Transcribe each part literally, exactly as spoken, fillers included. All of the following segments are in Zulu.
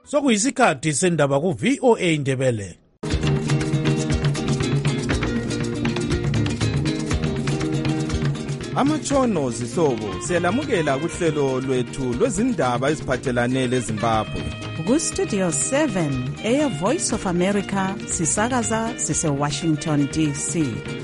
Sokuyisikhathi sendaba ku V O A Ndebele. Amatshono zihlobo siyalamukela kuhlelo lwethu lwezindaba eziphathelane leZimbabwe. Ku Studio seven, Air Voice of America, sisakaza sise Washington D C.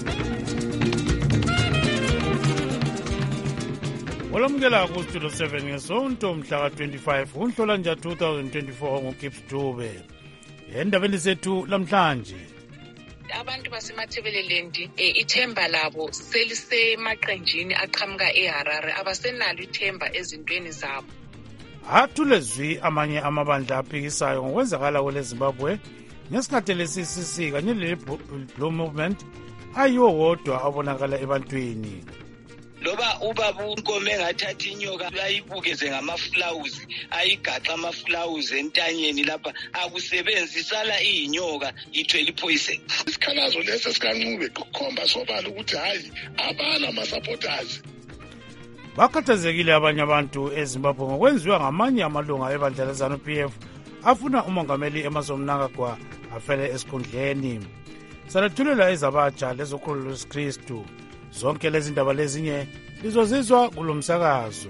Olamukela ku Studio seven ngesonto mhla ka twenty-five uNhlolanja two thousand twenty-four ngoKips Dube. Endabeni zethu lamhlanje. Abantu basemathebeleland eh, ithemba labo selisemaqenjini aqhamuka eHarare abasenalo ithemba ezintweni zabo. Athulezwi amanye amabandla aphikisayo ngokwenzakala kwele Zimbabwe ngesikhathi lesisisi kanye le-Blue Movement ayiwo wodwa abonakala ebantwini. Loba ubaba uNkomo engathatha inyoka ayibukeze ngamaflawuzi ayigaxa amaflawuzi entanyeni lapha akusebenzisala iyinyoka ithwele ipoison. Isikhalazo lesi sikaNcube kukhomba sobala ukuthi hayi abana ama supporters. Bakhathazekile abanye abantu eZimbabwe ngokwenziwa ngamanye amalunga ebandla leZANU-P F afuna umongameli Emmerson Mnangagwa afele esikhundleni. Salethulela ezabatsha lezokholo lwesikristu. Zonke lezi ndaba lezinye lizozizwa kulomsakazo.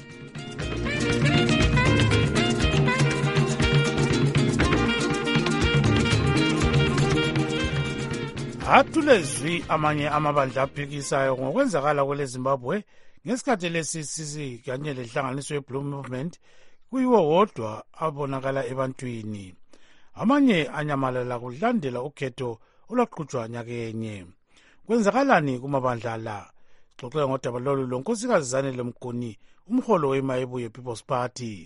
Athulezwi amanye amabandla aphikisayo ngokwenzakala kwele Zimbabwe ngesikhathi lesisisi kanye lehlanganiso ye-Blue Movement kuyiwo wodwa abonakala ebantwini. Amanye anyamalala kulandela ukhetho olwaqhutshwa nyakenye. Kwenzakalani kumabandla la? Xoxela ngodaba lolu lonkosikazi Zanele Mguni, umholo weMayibuye People's Party.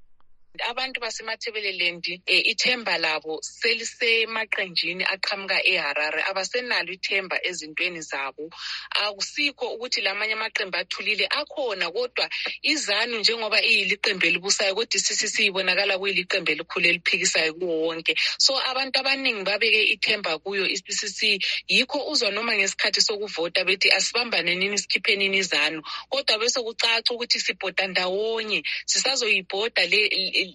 Abantu basemathebeleland eh, ithemba labo selisemaqenjini aqhamuka eHarare abasenalo ithemba ezintweni zabo. Akusikho ukuthi lamanye amaqembu athulile akhona kodwa iZANU njengoba iyiliqembu elibusayo kodwa isisi ibonakala kuyiliqembu elikhulu eliphikisayo kuwo wonke. So abantu abaningi babeke ithemba kuyo isisi yikho uzwa noma ngesikhathi sokuvota bethi asibambane nini sikhipheni iZANU kodwa bese kucaca ukuthi sibhoda ndawonye sisazoyibhoda le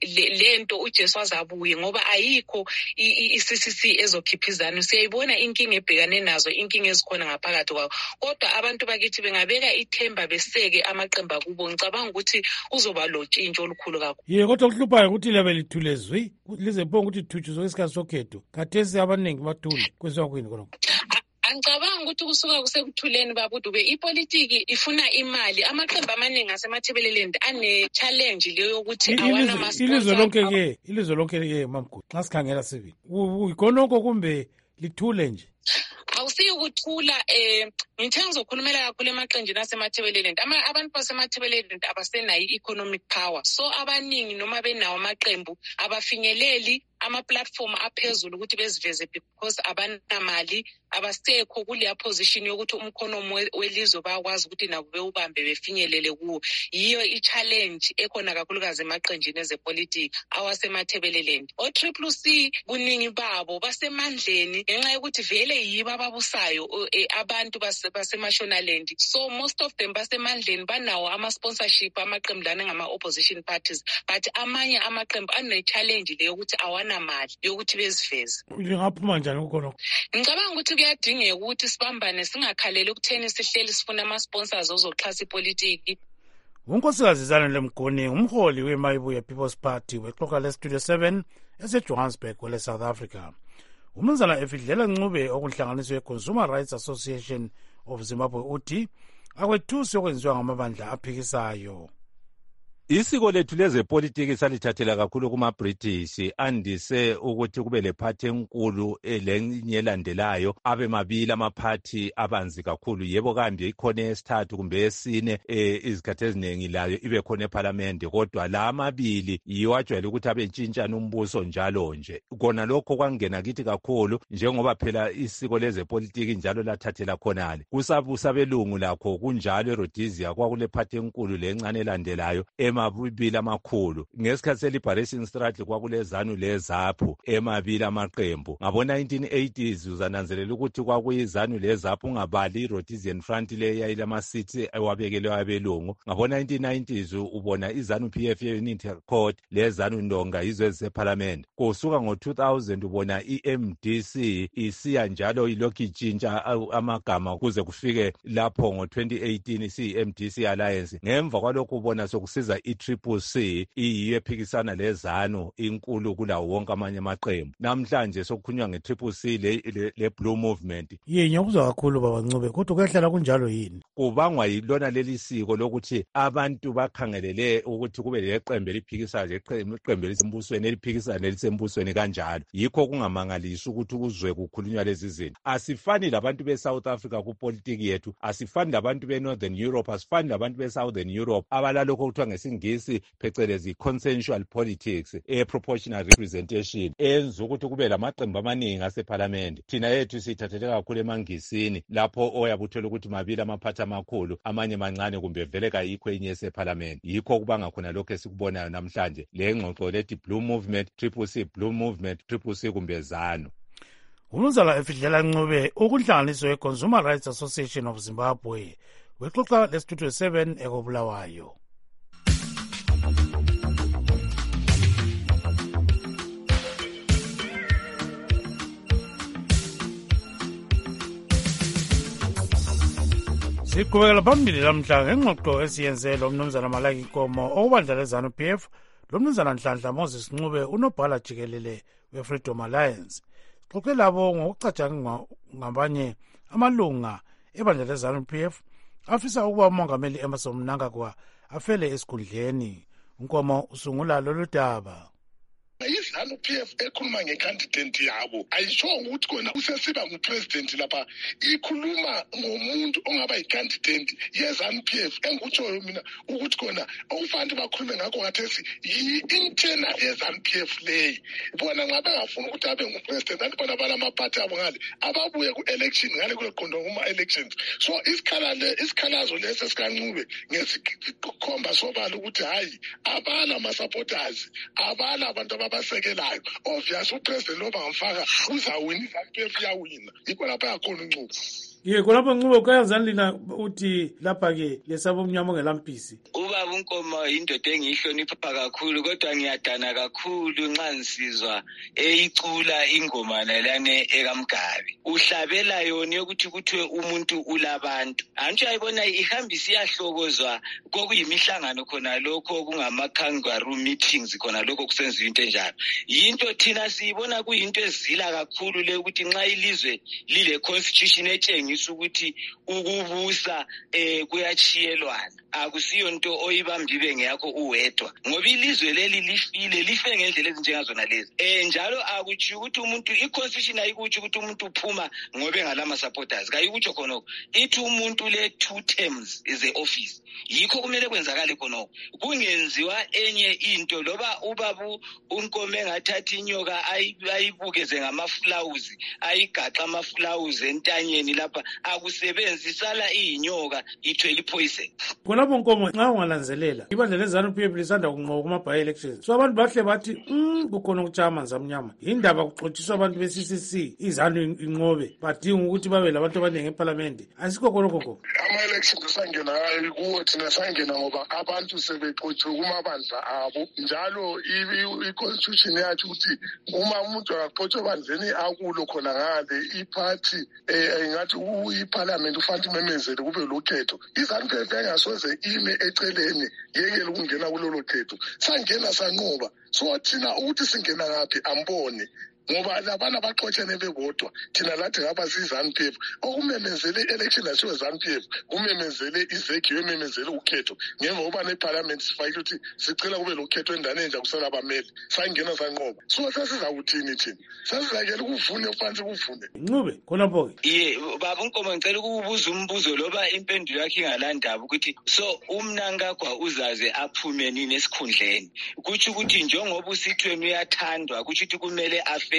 lento uJesu azabuye ngoba ayikho I-C C C ezokhipha iZANU. Siyayibona inkinga ebhekane nazo, inkinga ezikhona ngaphakathi kwawo, kodwa abantu bakithi bengabeka ithemba beseke amaqembu akubo ngicabanga ukuthi uzoba lotshintsho olukhulu kakhulu. Ye kodwa kuhluphayo ukuthi lebe lithulezwi lize bonke ukuthi thuthuzwe isikhathi sokhetho khathesi abaningi bathule kwenziwa kwini khonokho. Angicabanga ukuthi kusuka kusekuthuleni babudube ipolitiki ifuna imali. Amaqembu amaningi asemathebeleland ane challenge leyo ukuthi awana ma sponsor. Ilizwe lonke ke, ilizwe lonke ke mamkhulu. Xa sikhangela sibi. Uyigonoko kumbe lithule nje. Awusiyo ukuthula eh ngithe ngizokhulumela kakhulu emaqenjini asemathebeleland. Ama abantu basemathebeleland abasenayo economic power. So abaningi noma benawo amaqembu abafinyeleli ama platform aphezulu ukuthi beziveze because abanamali abasekho kuleya position yokuthi umkhonomo welizwe bayakwazi ukuthi nabo bewubambe befinyelele kuwo. Yiyo i-challenge ekhona kakhulukazi emaqenjini ezepolitiki awasemathebeleland. O Triple C kuningi babo basemandleni ngenxa yokuthi vele yiba ababusayo abantu basemashonaland. So most of them basemandleni banawo ama sponsorship amaqembu lana ngama opposition parties but amanye amaqembu ane challenge leyo ukuthi awana mali yokuthi beziveze. Lingaphuma njani khonokho? Ngicabanga ukuthi kuyadingeka ukuthi sibambane singakhaleli ukutheni sihleli sifuna ama sponsors ozoxhasa ipolitiki. Unkosikazi Zanele Mguni umholi weMayibuye People's Party wexoxa le-Studio seven eseJohannesburg kwele South Africa. Umnumzana Efidlela Ncube okuhlanganiswe ye-Consumer Rights Association of Zimbabwe uthi akwethusi okwenziwa ngamabandla aphikisayo. Isiko lethu lezepolitiki salithathela kakhulu kuma-British andise ukuthi kube lephathi enkulu elenye elandelayo abe mabili amaphathi abanzi kakhulu. Yebo kambe ikhona esithathu kumbe esine eh, izikhathi eziningi layo ibe khona eParliament kodwa la amabili yiwo ajwayele ukuthi abe ntshintshana umbuso njalo nje. Kona lokho kwangena kithi kakhulu njengoba phela isiko lezepolitiki njalo lathathela khonale. Kusabusa belungu lakho kunjalo eRhodesia kwakule phathi enkulu lencane elandelayo ema amabili amakhulu. Ngesikhathi se-liberation struggle kwakulezanu lezaphu emabili amaqembu. Ngabo-nineteen eighties uzananzelela ukuthi kwakuyizanu lezaphu ungabali i-Rhodesian Front le yayilama-seats ewabekeleyo abelungu. Ngabo-nineteen nineties ubona izanu P F ye-Unity Court lezanu ndonga yizo ezisephalamende. Kusuka ngo-two thousand ubona i-M D C isiya njalo ilokhu itshintsha amagama kuze kufike lapho ngo-twenty eighteen isi-M D C Alliance. Ngemva kwalokho ubona sokusiza i-Triple C iyiyo ephikisana lezanu inkulu kulawo wonke amanye amaqembu. Namhlanje sokukhulunywa nge-Triple C le, le, le Blue Movement. Yini ukuzwa kakhulu baba Ncube kodwa kuyahlala kunjalo yini? Kubangwa yilona leli siko lokuthi abantu bakhangelele ukuthi kube leqembu eliphikisa leqembu elisembusweni eliphikisa nelisembusweni kanjalo. Yikho kungamangalisi ukuthi kuzwe kukhulunywa lezi zinto. Asifani labantu be-South Africa kupolitiki yethu, asifani labantu be-Northern Europe, asifani labantu be-Southern Europe abalalokho kuthiwa ngesingisi phecelezi consensual politics, e-proportional representation enza ukuthi kube lamaqembu amaningi asephalamende. Thina yethu sithathele kakhulu emangisini lapho oyabuthola ukuthi mabili amaphathi amakhulu amanye mancane kumbe vele kayikho enye esephalamende. Yikho kubanga khona lokho esikubonayo namhlanje le ngxoxo lethi Blue Movement, Triple C, Blue Movement, Triple C kumbe ZANU. Umnumzana Efidlela Ncube ukunhlanganiso ye-Consumer Rights Association of Zimbabwe wexoxa lestudio seven ekobulawayo. Siqhubekela phambili lamhla ngengxoxo esiyenze lo mnumzana Malaki Nkomo okubandla lezanu P F lo mnumzana Nhlanhla Moses Ncube unobhala jikelele we-Freedom Alliance. Xoxe labo ngokucatshanga ngabanye amalunga ebandla lezanu P F afisa ukuba umongameli Emmerson Mnangagwa afele esikhundleni. Nkomo usungula lolu daba. izanu P F ekhuluma ngecandidate yabo ayishongo ukuthi kona usesiba ngupresident lapha, ikhuluma ngomuntu ongaba yicandidate yezanu P F engikutshoyo mina ukuthi kona okufanele bakhulume ngakho ngathi yi-internal yezanu P F leyi. Bona nxa bengafuna ukuthi abe ngupresident andibona balamaphathi abo ngale ababuye ku-election ngale kuleqondo kuma-elections. So isikhalale isikhalazo lesi esikaNcube ngesikhomba sobala ukuthi hayi abala ama-supporters, abala abantu abasekelayo. Obvious upresident loba ngamfaka uzawina, izanu P F yawina. Yikho lapha yakhona uNcube. Ye khonapho Ncube ukayazani lina uthi lapha ke lesabo mnyama ngelampisi. Ubaba uNkomo indoda engihlonipha kakhulu kodwa ngiyadana kakhulu nxa ngisizwa eyicula ingoma nalane ekamgabi. Uhlabela yona yokuthi kuthiwe umuntu ulabantu. Antsho ayibona ihambisa iyahlokozwa kokuyimihlangano khona lokho kungama kangaroo meetings khona lokho kusenziwa into enjalo. Yinto thina siyibona kuyinto ezila kakhulu le ukuthi nxa ilizwe lile constitution etshengisa ukuthi ukubusa eh kuyachiyelwana. Akusiyo nto oyibambibe ngeyakho uwedwa ngoba ilizwe leli lifile life ngendlela ezinjengazona lezi. Eh njalo akuthi ukuthi umuntu iconstitution ayikuthi ukuthi umuntu uphuma ngobe ngalama supporters, kayikuthi khona ithi umuntu le two terms is a office. Yikho kumele kwenzakale khona kungenziwa enye into loba ubabu uNkomo ngathatha inyoka ayibukeze ngamaflawuzi ayigaxa amaflawuzi entanyeni lapha akusebenzisala inyoka ithwele ipoison. Khonapho Nkomo nxa ungalanzelela ibandla lezanu P F lisanda kunqoba kuma by elections, so abantu bahle bathi mm kukhona ukutsha amanzi amnyama. Indaba kuxotshiswa abantu be-C C C izanu inqobe badinga ukuthi babe labantu abaningi eParliament. Asikho khona lokho. Ama-elections sangena kuwo thina sangena ngoba abantu sebexotshiwe kumabandla abo, njalo i-constitution yathi ukuthi uma umuntu akaxotshwe bandleni akulo khona ngale iphathi engathi uyiparliament ufanele umemezele kube lokhetho. izanu P F engasoze ime eceleni yekele ukungena kulolo khetho. Sangena sanqoba, so thina ukuthi singena ngaphi ambone ngoba labana baxotshelene bebodwa. Thina lathi ngapha sizanu P F okumemezele election asiwe zanu P F kumemezele izeki yememezele ukhetho ngemva kuba neparliament sifayile ukuthi sicela kube lokhetho endane nje kusala abameli. Sangena sanqoba, so sesizakuthini thina? Sesizakela ukuvune ufanele ukuvune. Ncube khonapho ke ye baba uNkomo ngicela ukubuza umbuzo loba impendulo yakhe ingalandaba ukuthi so uMnangagwa uzaze aphume nini esikhundleni. Kuthi ukuthi njengoba usithweni uyathandwa kuthi ukuthi kumele afele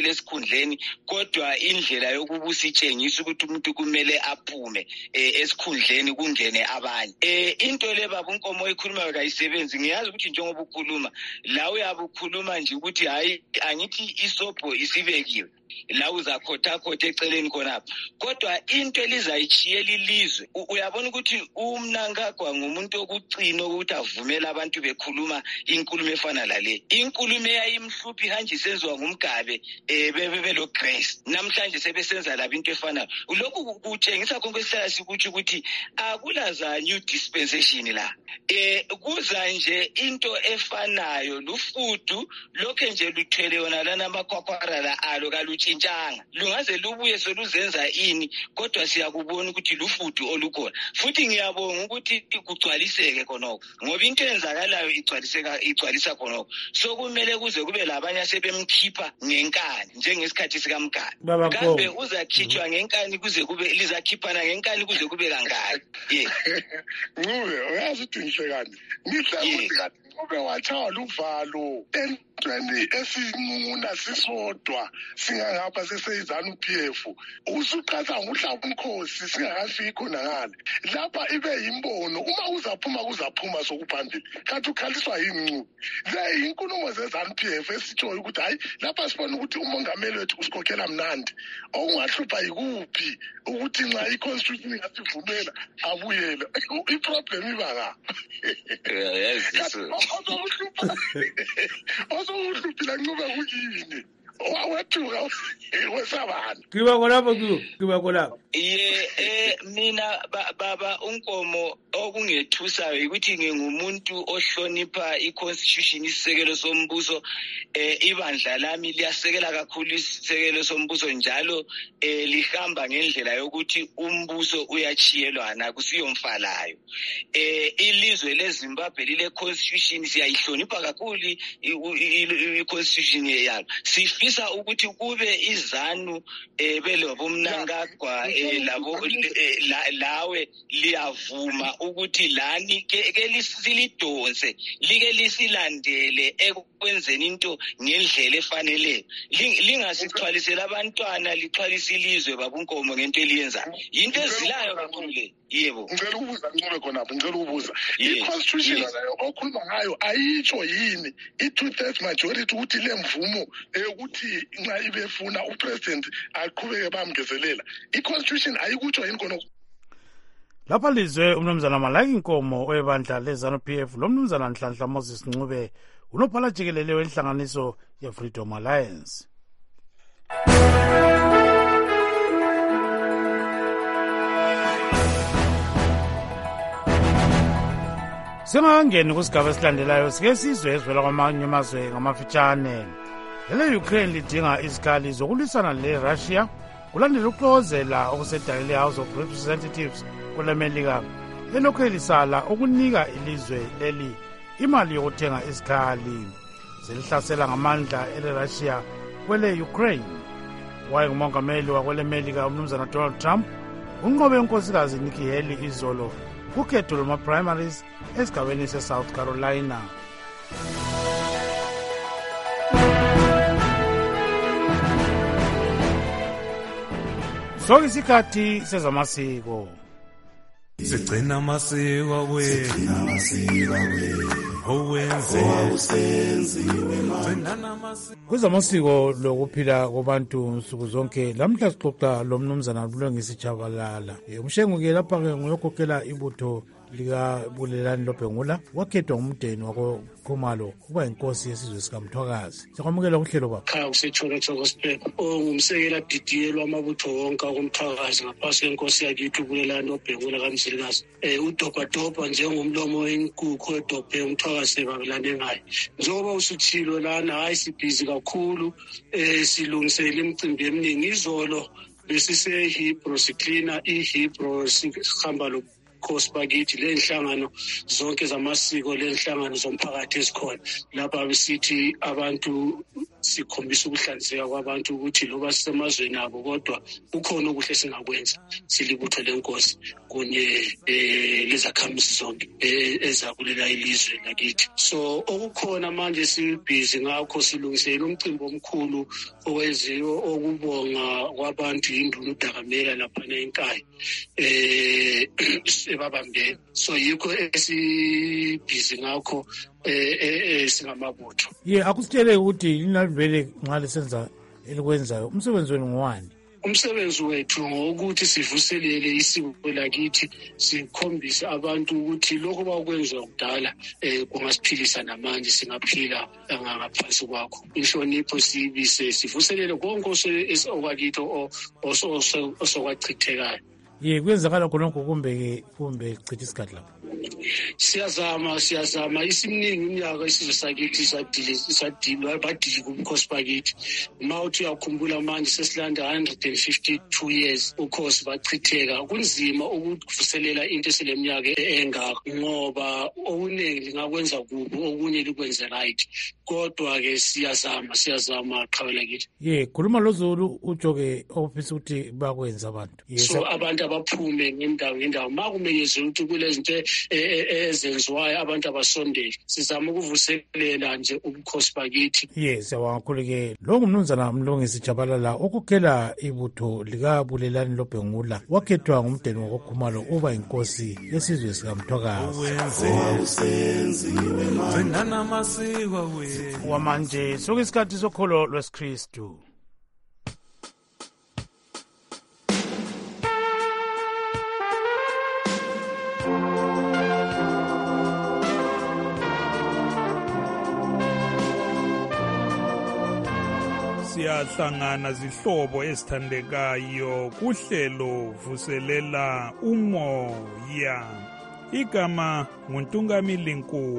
aphumele esikhundleni kodwa indlela yokubusa itshengisa ukuthi umuntu kumele aphume esikhundleni kungene abanye. Eh into le baba uNkomo ekhuluma kayisebenzi ngiyazi ukuthi njengoba ukhuluma la uyabukhuluma nje ukuthi hayi angithi isobho isibekiwe la uzakhotha khotha eceleni khonapha kodwa into elizayichiyela ilizwe uyabona ukuthi uMnangagwa ngumuntu okucina ukuthi avumela abantu bekhuluma inkulumo efana lale inkulumo eyayimhluphi hanje senziwa ngumgabe eh bebe lo Grace namhlanje sebesenza laba into efana lokhu kutshengisa konke esihlala sikuthi ukuthi akulaza new dispensation la eh kuza nje into efanayo lufudu lokho nje luthwele yona lana amakhwakhwara la alo kalutshintshanga lungaze lubuye soluzenza ini kodwa siyakubona ukuthi lufudu olukhona futhi ngiyabonga ukuthi kugcwaliseke khonoko ngoba into enzakalayo igcwaliseka igcwalisa khonoko so kumele kuze kube labanye asebemkhipha ngenkani njengesikhathi sikaMgaba kambe uzakhitshwa ngenkani kuze kube lizakhiphana ngenkani kuze kube kangaki ye Ncube uyazi ukuthi ngihlekani ngihle ukuthi ube wachawa luvalo entweni esinquna sisodwa singangapha seseyizana uP F usuqhatha ngohlaba umkhosi singakafiki khona ngale lapha ibe yimbono uma uzaphuma kuzaphuma sokuphambili kanti ukhaliswa yinqu le inkulumo zezana uP F esitshoyo ukuthi hayi lapha sibona ukuthi umongameli wethu usikhokhela mnandi okungahlupha yikuphi ukuthi nxa iconstitution ingasivumela abuyele iproblem ibanga yes Ozohluphila Ncube kuyini wawethuka wesabana Kiba kolapho kiba kolapho ye eh mina baba uNkomo okungethusayo ukuthi ngingumuntu ohlonipha iconstitution isisekelo sombuso eh ibandla lami liyasekela kakhulu isisekelo sombuso njalo eh lihamba ngendlela yokuthi umbuso uyachiyelwana kusiyomfalayo eh ilizwe leZimbabwe lile constitution siyayihlonipha kakhulu iconstitution yalo sifisa ukuthi kube izanu eh belobo Mnangagwa labo lawe liyavuma ukuthi lani ke lisilidonse like lisilandele ekwenzeni into ngendlela efanele lingasixhwalisela abantwana lixhwalisa ilizwe babunkomo ngento eliyenza into ezilayo kakhulu le yebo ngicela ukubuza Ncube khonapho ngicela ukubuza iconstitution nayo okhuluma ngayo ayitsho yini i-two thirds majority ukuthi lemvumo ukuthi nxa ibefuna upresident aqhubeke bamgezelela iconstitution ayikutsho yini khona lapha lizwe umnumzana Malaki Nkomo webandla lezanu P F lo mnumzana Nhlanhla Moses Ncube unophala jikelele wenhlanganiso ye-Freedom Alliance. Singangeni kusigaba esilandelayo sike sizwe ezivela kwamanye amazwe ngamafitshane. Ele Ukraine lidinga izikhali zokulwisana le-Russia kulandela ukuxokozela okusedalele House of Representatives kwelemelika elokhu elisala ukunika ilizwe leli imali yokuthenga izikhali zelihlasela ngamandla ele-Russia kwele Ukraine. Wayengumongameli wakwelemelika umnumzana Donald Trump unqobe unkosikazi Nikki Haley izolo kukhetho lwama-primaries esigabeni se-South Carolina. So isikhathi sezamasiko sigcina amasiko akwethu owenziwe kwezamasiko lokuphila kwabantu nsuku zonke. Lamhla sixoxa lo mnumzana Bulungisi Tshabalala umshengu-ke lapha-ke nguyokhokhela ibutho likabulelani Lobhengula wakhethwa ngumdeni wakoKhumalo kuba yinkosi yesizwe sikaMthwakazi. Sikwamukela kuhlelo baba. Cha usethola gospel ongumsekela didiyelwa amabutho wonke akoMthwakazi ngaphansi kwenkosi yakithi ubulelani Lobhengula kaMzilikazi eh udobhadobha njengomlomo wenkukhu edobhe uMthwakazi babelane ngayo. Njengoba usuthilo lana hayi sibhizi kakhulu eh silungisela imicimbi eminingi izolo besise Hebrew siklina iHebrew sikhamba lo Khosi bakithi le nhlangano zonke zamasiko le nhlangano zomphakathi esikhona lapha besithi abantu sikhombisa ukuhlanzeka kwabantu ukuthi loba sisemazweni abo kodwa kukhona okuhle singakwenza silibutho lenkosi kunye eh lezakhamuzi zonke ezakulela ilizwe lakithi. So okukhona manje sibhizi ngakho silungisela umcimbi omkhulu owenziwe okubonga kwabantu induna uDakamela lapha eNkayi eh ebabambeni. So yikho esibhizi ngakho eh eh singamabutho. Ye akusitshele ukuthi inalivele nxa lisenza elikwenzayo umsebenzi wenu ngowani? Umsebenzi wethu ngokuthi sivuselele isiko lakithi, sikhombise abantu ukuthi lokho bakwenziwa kudala eh kungasiphilisa namanje singaphila ngaphansi kwakho. Inhlonipho sibise sivuselele konke osokwakithi osokwachithekayo. Ye kwenzakala khonokho kumbe kumbe chitha isikhathi lapho. Siyazama siyazama isimningi iminyaka isizwe sakithi sadile sadilwa badile kubukhosi bakithi. Uma uthi uyakhumbula manje sesilanda one hundred fifty-two years ukhosi bachitheka. Kunzima ukuvuselela into eseleminyaka engaka ngoba okuningi lingakwenza kubi okunye likwenze right. Kodwa ke siyazama siyazama qhabela kithi. Ye khuluma loZulu ujoke ofisa ukuthi bakwenza abantu. So abantu abaphume ngendawo ngendawo makumeyezwe ukuthi kulezinto ezenziwayo abantu abasondele sizama ukuvuselela nje ubukhosi bakithi. Yes, siyawangkhuleke. Lo ngumnumzana Mlungisi Jabalala okukhela ibutho likabulelani loBhengula wakhethwa ngumdeni woKhumalo uba inkosi yesizwe sikaMthwakazi. Wamanje sokuyisikhathi sokholo lwesikristu. Siyahlangana zihlobo esithandekayo kuhlelo vuselela umoya. Igama nguNtungamili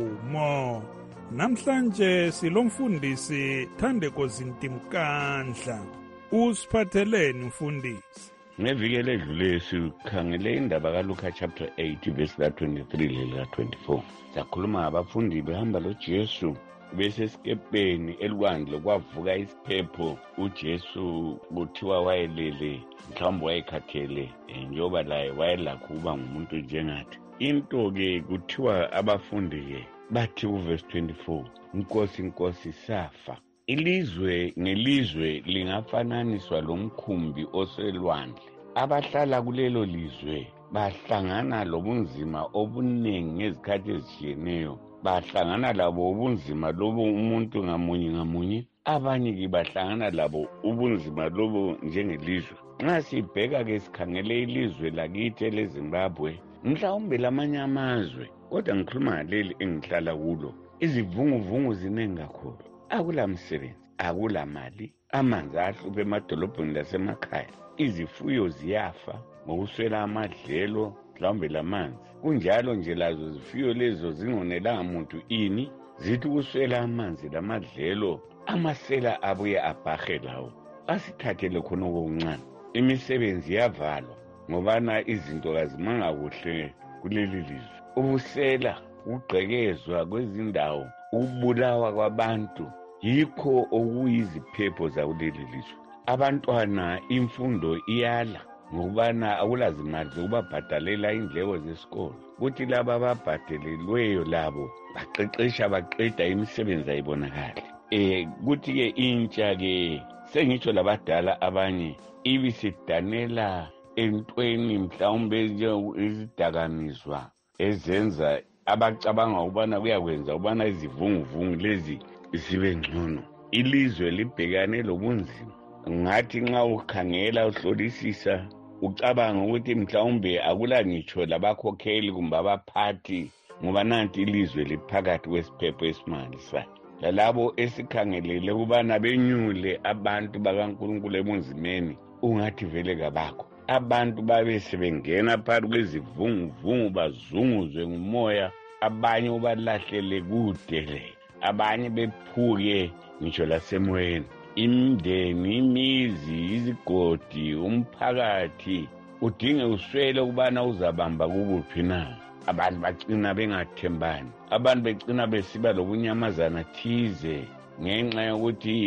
Nkumo. Namhlanje silomfundisi Thandeko Zintimkandla. Usiphatheleni mfundisi? Ngeviki eledlule sikhangele indaba kaLuka chapter eight verse twenty-three leka twenty-four. Sakhuluma ngabafundi behamba loJesu besesikepeni elwandle kwavuka isiphepho. uJesu kuthiwa wayelele mhlawumbe wayekhathele njengoba laye wayelakho kuba ngumuntu njengathi. Into ke kuthiwa abafundi ke bathi kuverse twenty-four, Nkosi Nkosi safa. Ilizwe ngelizwe lingafananiswa lomkhumbi oselwandle. Abahlala kulelo lizwe bahlangana lobunzima obuningi ngezikhathi ezitshiyeneyo. Bahlangana labo ubunzima lobo umuntu ngamunye ngamunye. Abanye ke bahlangana labo ubunzima lobo njengelizwe. Nxa sibheka ke sikhangele ilizwe lakithi leZimbabwe, mhlawumbe lamanye amazwe, kodwa ngikhuluma ngaleli engihlala kulo, izivunguvungu zinengi kakhulu. Akula msebenzi, akula mali, amanzi ahluphe emadolobheni lasemakhaya, izifuyo ziyafa ngokuswela amadlelo mhlawumbe lamanzi. Kunjalo nje lazo zifuyo lezo zingonelanga muntu ini, zithi kuswela amanzi lamadlelo, amasela abuye abhahe lawo. Asithathele khona okuncane. Imisebenzi yavalwa ngobana izinto kazimanga kuhle kuleli lizwe. Ubusela, ukugqekezwa kwezindawo, ukubulawa kwabantu, yikho okuyiziphepho zakuleli lizwe. Abantwana imfundo iyala ngokubana akulazimali zokubabhadalela indleko zesikolo. Kuthi laba ababhadelelweyo labo baqeqesha baqeda imisebenzi ayibonakala. Eh kuthi ke intsha ke sengitsho labadala abanye ibisidanela entweni mhlawumbe izidakamizwa ezenza abacabanga ukubana kuyakwenza ukubana izivunguvungu lezi zibe ngcono. Ilizwe libhekane lobunzima. Ngathi nxa ukhangela uhlolisisa ucabanga ukuthi mhlawumbe akula ngitsho labakhokheli kumbe abaphathi ngoba nanti ilizwe liphakathi kwesiphepho esimangalisayo. Lalabo esikhangelele ukubana benyule abantu bakaNkulunkulu ebunzimeni ungathi vele kabakho. Abantu babe sebengena phakathi kwezivunguvungu bazunguzwe ngumoya, abanye ubalahlele kude le, abanye bephuke ngitsho lasemoyeni. Imindeni, imizi, izigodi, umphakathi udinge uswele ukubana uzabamba kukuphi na. Abantu bagcina bengathembani, abantu begcina besiba lokunyamazana thize ngenxa yokuthi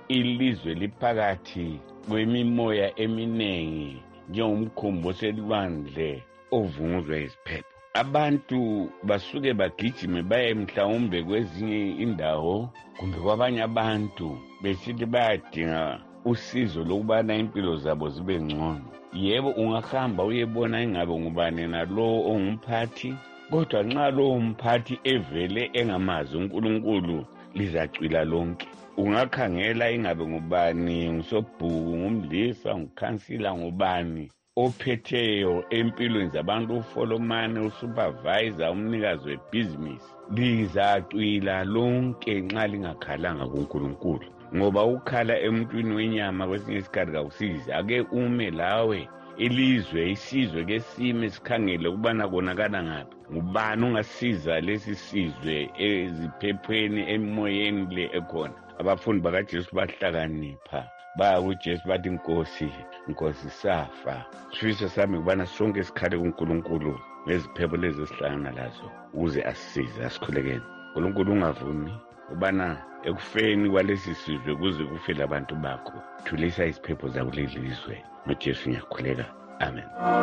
ilizwe liphakathi kwemimoya eminengi njengomkhumbi oselwandle ovunguzwa iziphepho. Abantu basuke bagijime baye mhlawumbe kwezinye indawo kumbe kwabanye abantu besithi bayadinga usizo lokubana impilo zabo zibe ngcono. Yebo, ungahamba uyebona ingabe ngubani nalo ongumphathi, kodwa nxa lo mphathi evele engamazi uNkulunkulu lizacwila lonke. Ungakhangela ingabe ngubani, ngusobhuku, ngumlisa, ngukhansila, ngubani ophetheyo empilweni zabantu, ufolomane, usupervisor, umnikazi webhizinisi, lizacwila lonke nxa lingakhalanga kuNkulunkulu. Ngoba ukhala emntwini wenyama kwesinye isikhathi kawusizi. Ake ume lawe ilizwe isizwe ke sime sikhangele ukubana konakala ngaphi. Ngubani ungasiza lesi sizwe eziphephweni emoyeni le ekhona. Abafundi bakaJesu bahlakanipha baya kuJesu bathi Nkosi, Nkosi safa. Sifiso sami kubana sonke sikhale kuNkulunkulu ngeziphepho lezi esihlangana lazo ukuze asisize asikhulekele. uNkulunkulu ungavumi ubana ekufeni kwalesi sizwe kuze kufele abantu bakho. Thulisa iziphepho zakuleli lizwe. NgoJesu ngiyakhuleka. Amen.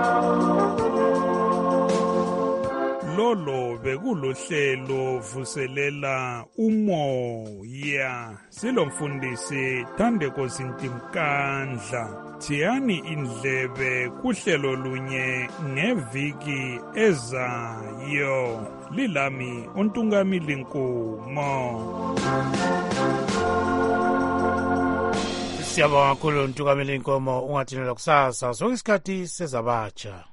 Lolo bekulohlelo vuselela umoya. Silomfundisi Thandeko Sintimkandla. Thiyani indlebe kuhlelo lunye ngeviki ezayo. Lilami uNtungamili Nkomo. Siyabonga kakhulu uNtungamili Nkomo. Ungathinela kusasa sonke isikhathi sezabatsha.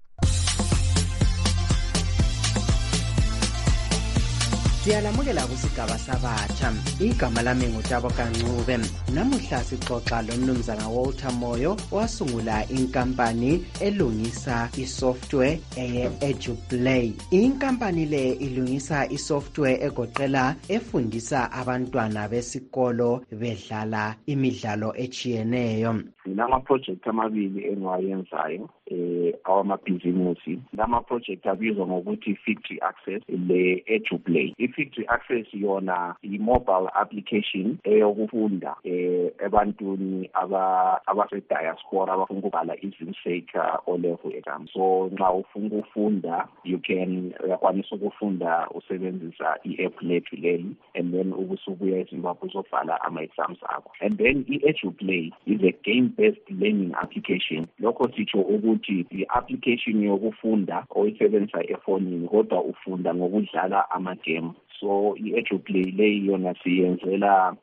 Siyalamukela kusigaba sabatsha. Igama lami nguTabo Kancube. Namuhla sixoxa lomnumzana Walter Moyo wasungula inkampani elungisa isoftware eye EduPlay. Inkampani le ilungisa isoftware egoqela efundisa abantwana besikolo bedlala imidlalo echiyeneyo. Lama project amabili engiwayenzayo eh awamabhizimusi. Lama project abizwa ngokuthi Factory Access le EduPlay. I-Factory Access yona i-mobile application eyokufunda eh ebantwini aba abase diaspora abafuna ukubhala izinseka o level exam. So nxa ufuna ukufunda you can uyakwanisa ukufunda usebenzisa i-app lethu leli and then ukusubuya eZimbabwe uzobhala ama exams akho. And then i-EduPlay is a game based learning application. Lokho sitsho ukuthi i-application yokufunda oyisebenzisa efonini kodwa ufunda ngokudlala ama game. So i-EduPlay le yona siyenzela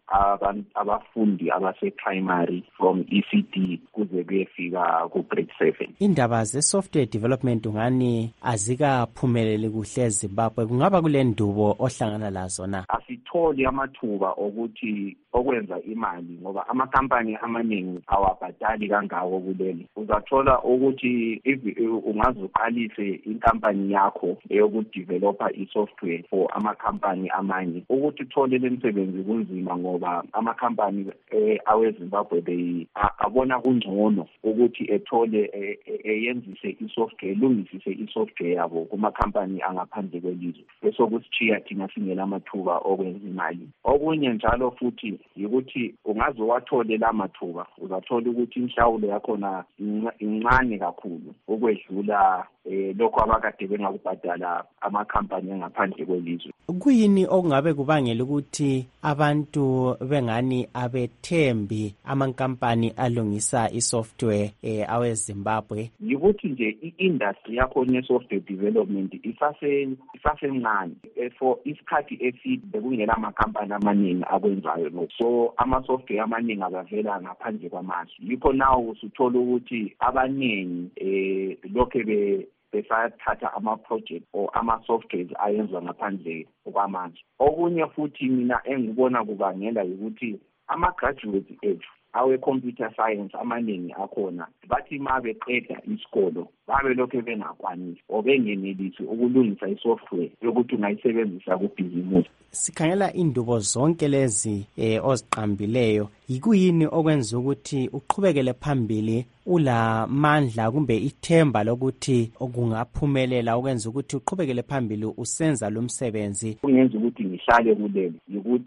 abafundi abase primary from E C D kuze kuyefika ku grade seven. Indaba ze software development ngani azikaphumeleli kuhle eZimbabwe. Kungaba kule ndubo ohlangana lazo na? Asitholi amathuba okuthi okwenza imali ngoba amakampani amaningi awabhadali kangako kuleli. Uzathola ukuthi if ungazuqalise inkampani yakho eyokudevelopa isoftware for amakampani amanye ukuthi uthole lemisebenzi kunzima ngoba amakampani aweZimbabwe they abona kungcono ukuthi ethole eyenzise isoftware lungisise isoftware yabo kumakampani angaphandle kwelizwe. Bese kusitshiya thina singela amathuba okwenza imali. Okunye njalo futhi ukuthi ungaze wathole la mathuba uzathola ukuthi inhlawulo yakhona incane kakhulu ukwedlula eh lokho abakade bengakubhadala amakampani angaphandle kwelizwe. Kuyini okungabe kubangela ukuthi abantu bengani abethembi amankampani alungisa isoftware eh aweZimbabwe? Yikuthi nje i-industry yakho ne software development isase isasencane for isikhathi eside bekungela amakampani amaningi akwenzayo lokho. So ama software amaningi abavela ngaphandle kwamazwe. Yikho nawo usuthola ukuthi abaningi eh lokho be besathatha ama-project or ama-softwares ayenzwa ngaphandle kwamanje. Okunye futhi mina engibona kubangela ukuthi ama-graduates ethu awe-computer science amaningi akhona bathi ma beqeda isikolo babe lokho bengakwanisi or bengenelisi ukulungisa isoftware yokuthi ungayisebenzisa kubhizimusi. Sikhangela indubo zonke lezi eh oziqambileyo, yikuyini okwenza ukuthi uqhubekele phambili ula mandla kumbe ithemba lokuthi okungaphumelela okwenza ukuthi uqhubekele phambili usenza lo msebenzi? Kungenza ukuthi ngihlale kuleli ukuthi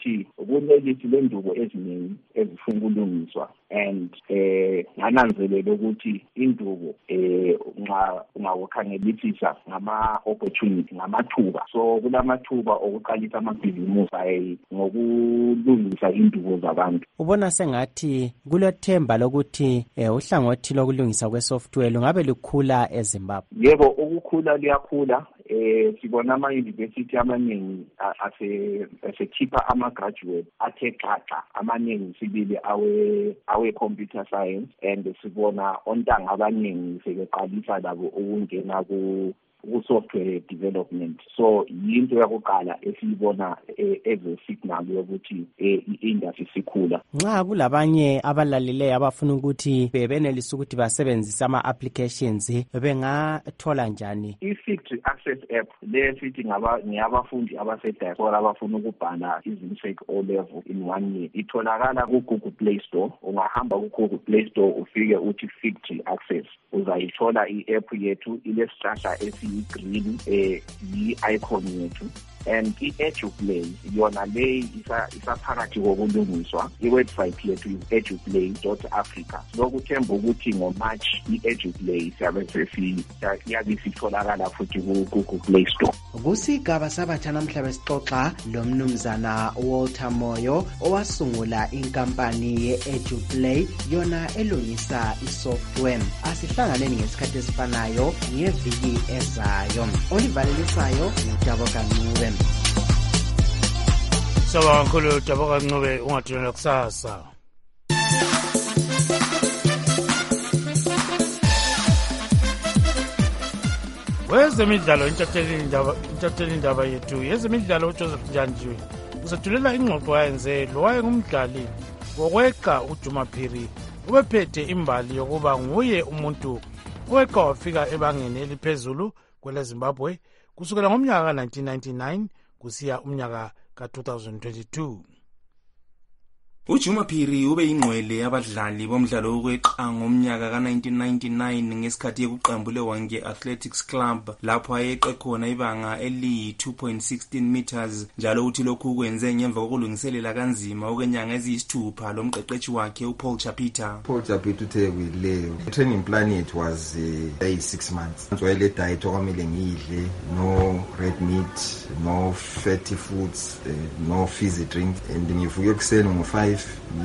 kunelisi lendubo eziningi ezifuna ukulungiswa and eh ngananzelela ukuthi indubo eh nxa ungawukhangelisisa ngama opportunity ngamathuba so kulamathuba okuqalisa amabhizimusi ayi ngokulungisa indubo zabantu. Ubona sengathi kulethemba lokuthi eh uhlangothi lokulungisa kwesoftware ngabe lukhula eZimbabwe? Yebo, ukukhula liyakhula. Eh sibona ama university amaningi ase asekhipha ama graduates athe xaxa amaningi sibili awe awe computer science and sibona ontanga abaningi sebeqalisa labo ukungena ku ku-software development. So yinto yakuqala esiyibona as a signal yokuthi i-industry sikhula. Nxa kulabanye abalalileyo abafuna ukuthi bebenelisa ukuthi basebenzise ama-applications bengathola njani? I-Factory Access App le sithi ngabafundi abase-diaspora abafuna ukubhala izimsek O-level in one year itholakala ku-Google Play Store. Ungahamba ku-Google Play Store ufike uthi Factory Access, uzayithola i-app yethu ile-structure esi green eh i-icon yethu and i-EduPlay yona le isaphakathi kokulungiswa. I-website yethu is eduplay dot africa. Sokuthemba ukuthi ngoMarch i-EduPlay siyabe siyabe sitholakala futhi ku-Google Play Store. Kusigaba sabatsha namhla besixoxa lo mnumzana Walter Moyo owasungula inkampani ye-EduPlay yona elungisa isoftware. Asihlanganeni ngesikhathi esifanayo ngeviki ezayo. Olivalelisayo uDaboka Ncube. Sawa kakhulu Daboka Ncube, ungathina kusasa. Wezemidlalo intatheli indaba intatheli indaba yethu yezemidlalo uJoseph Njanjiwe usethulela ingxoxo ayenze lo wayengumdlali wokweqa uJuma Phiri ubephethe imbali yokuba nguye umuntu oweqa wafika ebangeni eliphezulu kwele Zimbabwe kusukela ngomnyaka ka nineteen ninety-nine kusiya umnyaka ka two thousand twenty-two. uJuma Phiri ube ingqwele yabadlali bomdlalo wokweqa ngomnyaka ka nineteen ninety-nine ngesikhathi yokuqambule wange Athletics Club lapho ayeqe khona ibanga eli two point one six meters njalo uthi lokhu kwenze ngemva kokulungiselela kanzima okwenyanga eziyisithupha lo mqeqeshi wakhe uPaul Chapita. Paul Chapita uthe kuyileyo training plan it was uh, six months. Wayele diet okwamele ngidle, no red meat, no fatty foods, uh, no fizzy drink, and ngivuke kuseni ngo five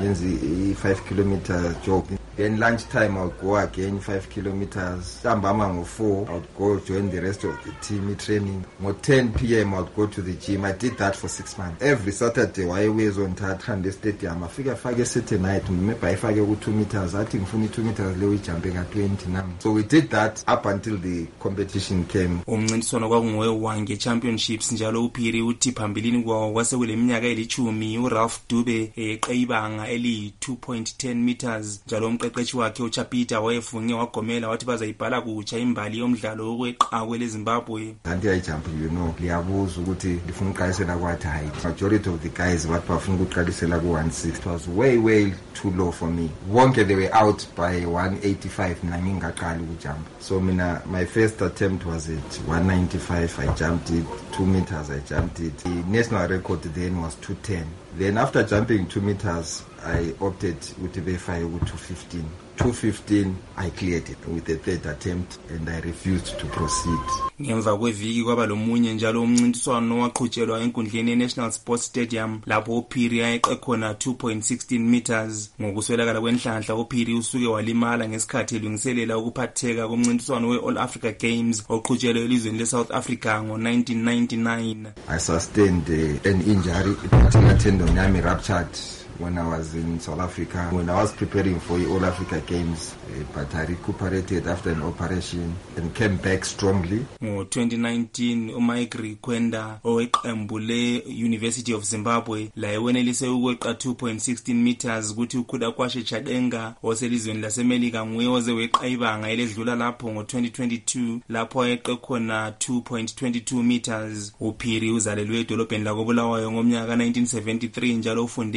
yenzi five kilometer jog. Then lunchtime I would go again five kilometers. Sambama ngo four I would go join the rest of the team training. Ngo ten p.m. I would go to the gym. I did that for six months. Every Saturday wayeways on Thathande Stadium afika fake Saturday night maybe ifake ku two meters. I think ngifuna two meters lewe ijumpe ka twenty nami. So we did that up until the competition came. Umncintiswano kwakungowe wange championships njalo uPhiri uthi phambilini kwawo kwasekule iminyaka elithumi uRalph Dube eqeyibanga eli two point one zero meters njalo umqeqeshi wakhe uChapita wayefunge wagomela wathi bazayibhala kutsha imbali yomdlalo wokweqa kwele Zimbabwe. Kanti ayijump you know liyabuza ukuthi lifuna uqalisela kwathi height. Majority of the guys what bafuna ukuqalisela ku one sixty. It was way way too low for me. Wonke they were out by one eighty-five nami ngaqala ukujump. So mina my first attempt was at one ninety-five. I jumped it two meters. I jumped it. The national record then was two ten. Then after jumping two meters, I opted with the Wi-Fi with two fifteen. two fifteen, I cleared it with the third attempt and I refused to proceed. Ngemva kweviki kwaba lomunye njalo umncintiswano waqhutshelwa enkundleni ye-National Sports Stadium lapho uPhiri ayeqe khona two point one six meters. Ngokuswelakala kwenhlanhla uPhiri usuke walimala ngesikhathi elungiselela ukuphatheka komncintiswano we-All Africa Games oqhutshelwe elizweni le-South Africa ngo nineteen ninety-nine. I sustained uh, an injury, particular tendon yami ruptured when I was in South Africa, when I was preparing for the All Africa Games, uh, but I recuperated after an operation and came back strongly. Ngo twenty nineteen, uMike Rikwenda oweqembu le University of Zimbabwe la ewenelise ukweqa two point one six meters kuthi ukhuda kwashe Chadenga oselizweni lasemelika nguye oze weqa ibanga eledlula lapho ngo twenty twenty-two lapho ayeqe khona two point two two meters. uPhiri uzalelwe edolobheni lakobulawayo ngomnyaka nineteen seventy-three njalo ufunde izikolo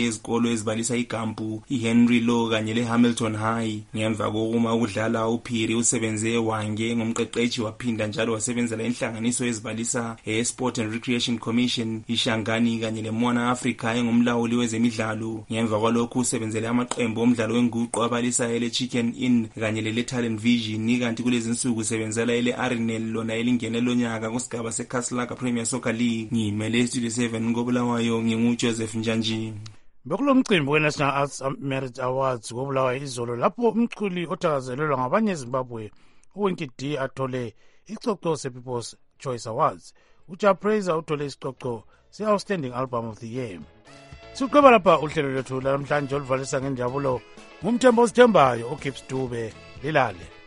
ezibalisa iGampu, iHenry Law kanye leHamilton High. Ngemva kokuma ukudlala uPhiri usebenze wange ngomqeqeshi waphinda njalo wasebenzela inhlanganiso ezibalisa eSport and Recreation Commission, iShangani kanye leMwana Africa engumlawuli wezemidlalo. Ngemva kwalokhu usebenzele amaqembu omdlalo wenguqu abalisa ele Chicken Inn kanye lele Talent Vision, kanti kulezi insuku usebenzela ele Arenal lona elingene lonyaka kusigaba seKaslaka Premier Soccer League. Ngimele Studio seven ngobulawayo nginguJoseph Njanji. Bekulo mcimbi we-National Arts Merit Awards kobulawayo izolo lapho umculi othakazelelwa ngabanye eZimbabwe uWinky D athole icoco sePeople's Choice Awards. uJapraiser uthole isicoco se-Outstanding Album of the Year. Siqhubeka lapha uhlelo lwethu namhlanje oluvalisa ngenjabulo ngumthembo osithembayo uGibbs Dube lilale.